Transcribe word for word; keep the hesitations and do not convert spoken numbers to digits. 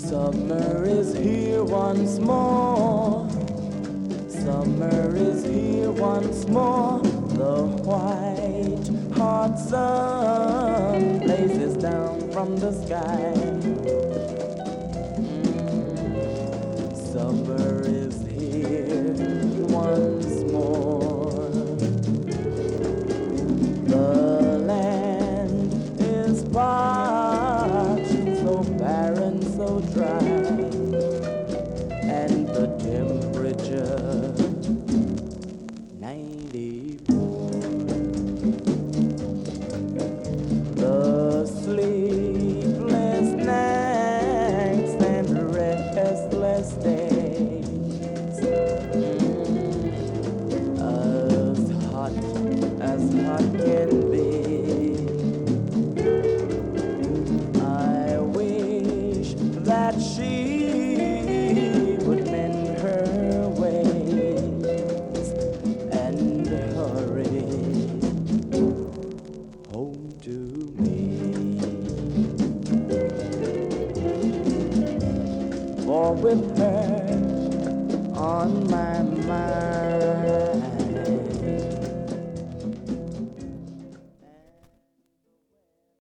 Summer is here once more. Summer is here once more. The white hot sun blazes down from the sky. Mm, summer is here once more. The land is parched, so barren, so dry, and the temperature ninety-four. The sleepless nights and restless days, mm, as hot as hot can be. I wish that she would mend her ways and hurry home to me. For with her on my mind,